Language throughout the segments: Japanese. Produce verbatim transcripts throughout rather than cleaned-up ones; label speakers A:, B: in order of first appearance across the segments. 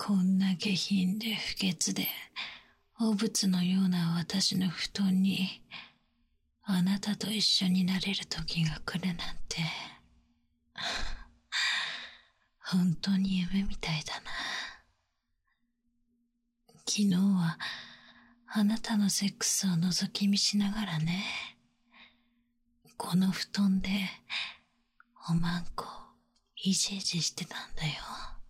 A: こんな下品で不潔で汚物のような私の布団にあなたと一緒になれる時が来るなんて本当に夢みたいだな。昨日はあなたのセックスを覗き見しながらね、この布団でおまんこいじいじしてたんだよ。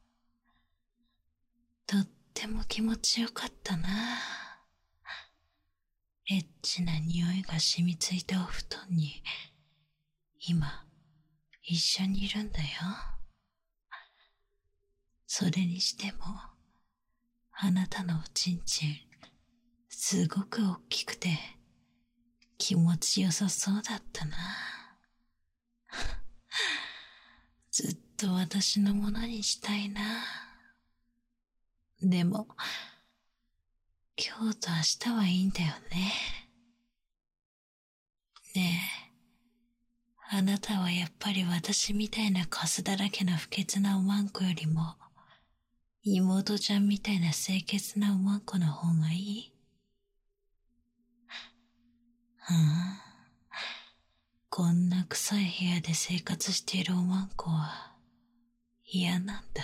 A: とっても気持ちよかったな。エッチな匂いが染みついたお布団に今一緒にいるんだよ。それにしてもあなたのおちんちんすごく大きくて気持ちよさそうだったな。ずっと私のものにしたいな。でも今日と明日はいいんだよね。ねえ、あなたはやっぱり私みたいなカスだらけの不潔なおまんこよりも妹ちゃんみたいな清潔なおまんこの方がいい？うん。こんな臭い部屋で生活しているおまんこは嫌なんだ。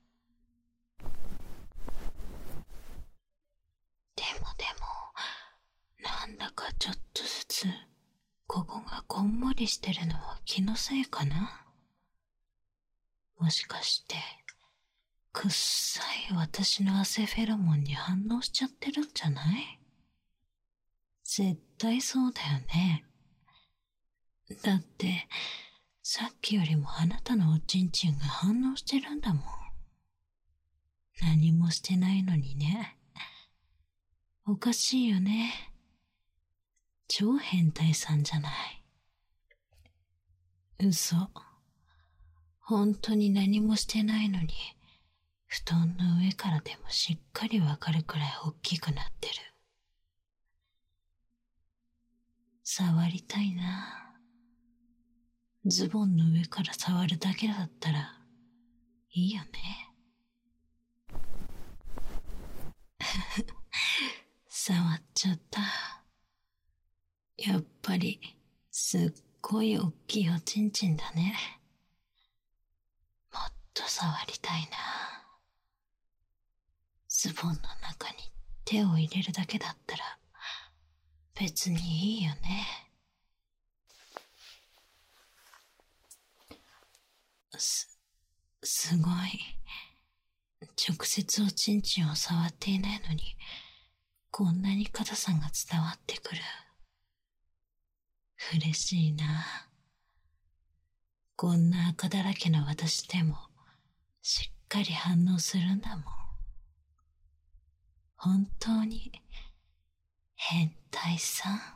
A: でもでも、なんだかちょっとずつここがこんもりしてるのは気のせいかな？もしかしてくっさい私の汗フェロモンに反応しちゃってるんじゃない？絶対そうだよね。だってさっきよりもあなたのおちんちんが反応してるんだもん。何もしてないのにね。おかしいよね。超変態さんじゃない。嘘。本当に何もしてないのに布団の上からでもしっかりわかるくらい大きくなってる。触りたいな。ズボンの上から触るだけだったらいいよね。触っちゃった。やっぱりすっごい大きいおちんちんだね。もっと触りたいな。ズボンの中に手を入れるだけだったら別にいいよね。す、すごい。直接おちんちんを触っていないのにこんなに硬さが伝わってくる。嬉しいな。こんな赤だらけの私でもしっかり反応するんだもん。本当に変態さん。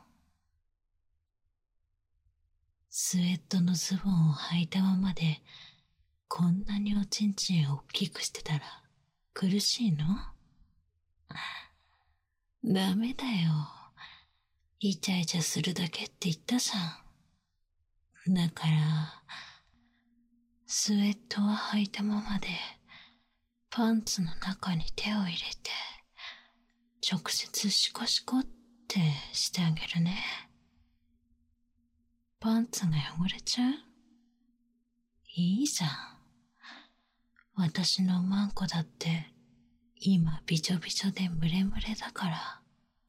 A: スウェットのズボンを履いたままでこんなにおちんちんを大きくしてたら苦しいの？ダメだよ。イチャイチャするだけって言ったじゃん。だからスウェットは履いたままでパンツの中に手を入れて直接シコシコってしてあげるね。パンツが汚れちゃう？いいじゃん。私のマンコだって今びちょびちょでムレムレだから。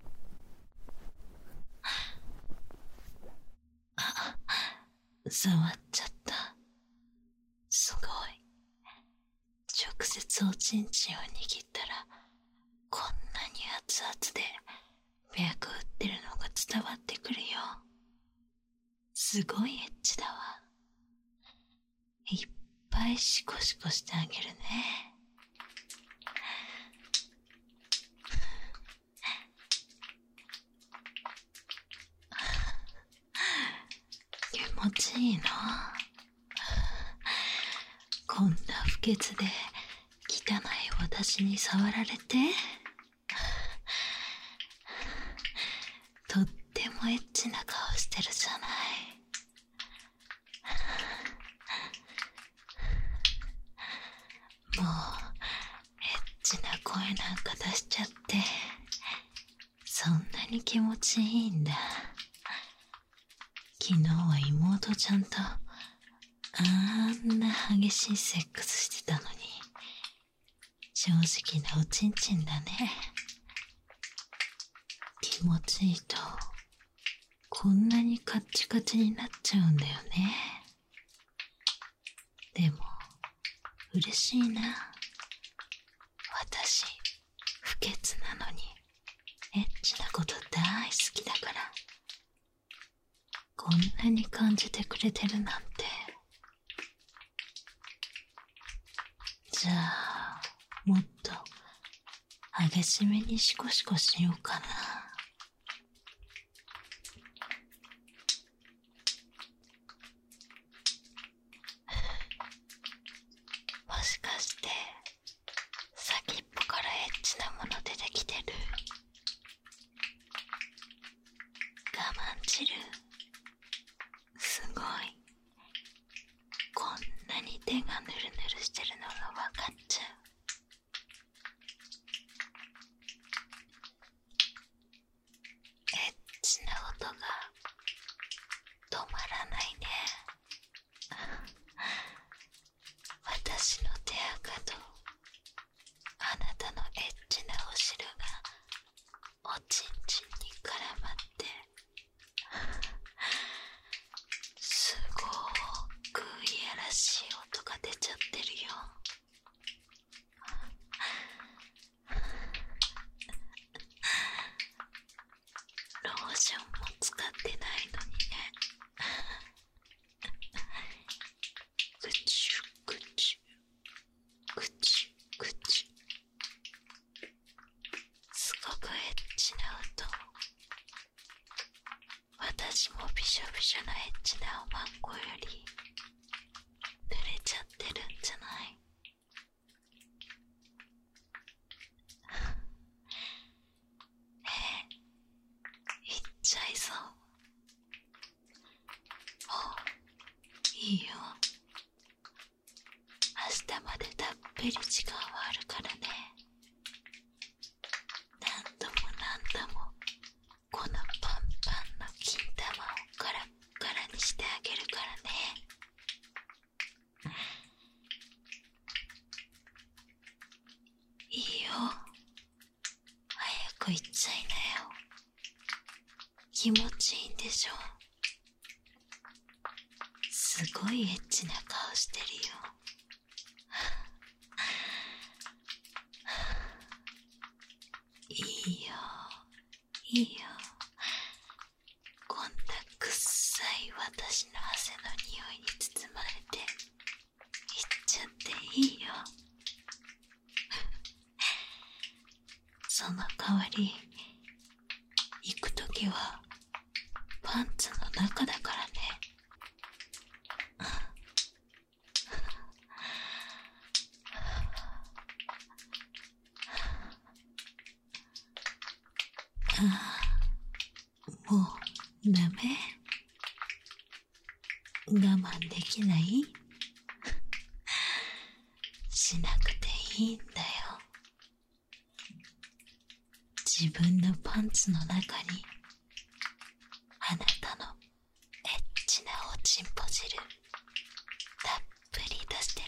A: あ、触っちゃった。すごい。直接おちんちんを握ったらこんなに熱々で脈打ってるのが伝わってくるよ。すごいエッチだわ。いっぱいシコシコしてあげるね。気持ちいいの？こんな不潔で汚い私に触られてとってもエッチな顔してるじゃない。もうエッチなんか出しちゃって、そんなに気持ちいいんだ。昨日は妹ちゃんとあんな激しいセックスしてたのに、正直なおちんちんだね。気持ちいいとこんなにカッチカチになっちゃうんだよね。でも嬉しいな。私不潔なのにエッチなこと大好きだから、こんなに感じてくれてるなんて。じゃあもっと激しめにシコシコしようかな。もしかして先っぽからエッチなもの出てきてる？我慢汁。すごい。こんなに手がヌルヌルしてるのが分かっちゃう。エッチな音が止まらないね。私の手垢とあなたのエッチなお汁がおちんちんに絡まってすごくいやらしい音が出ちゃってるよ。ローションも使ってないのにね。ぐちゅぐちゅぐちゅぐちゅ、すごくエッチな音。私もびしょびしょなエッチなおまんこより濡れちゃってるんじゃない？ええ、いっちゃいそう。もういいよ。明日までたっぷり時間はあるからね。何度も何度もこのパンパンの金玉をガラッガラにしてあげるからね。いいよ、早く行っちゃいなよ。気持ちいいんでしょ。すごいエッチな顔してるよ。いいよいいよ、こんなくっさい私の汗の匂いに包まれて行っちゃっていいよ。その代わり行くときはパンツの中だからね。ああ、もうダメ？我慢できない？しなくていいんだよ。自分のパンツの中にあなたのエッチなおちんぽ汁たっぷり出してね。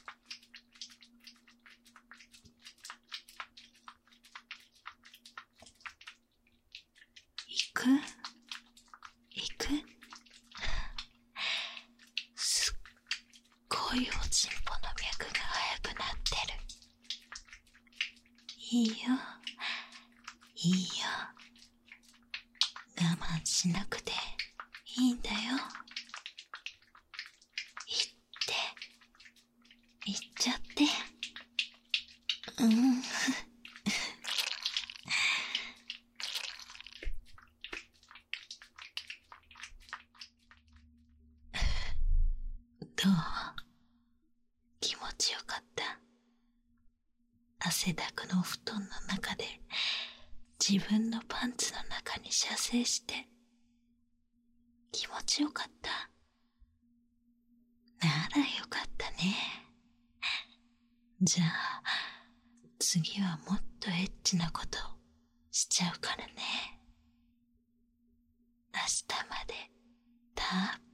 A: 行く？行く？すっごいおちんぽの脈が速くなってる。いいよいいよ、我慢しなくていいんだよ。行って行っちゃって。うん。どう？気持ちよかった？汗だくの布団の中で自分のパンツの中に射精して気持ちよかった？ならよかったね。じゃあず次はもっとエッチなことしちゃうからね。明日までたっ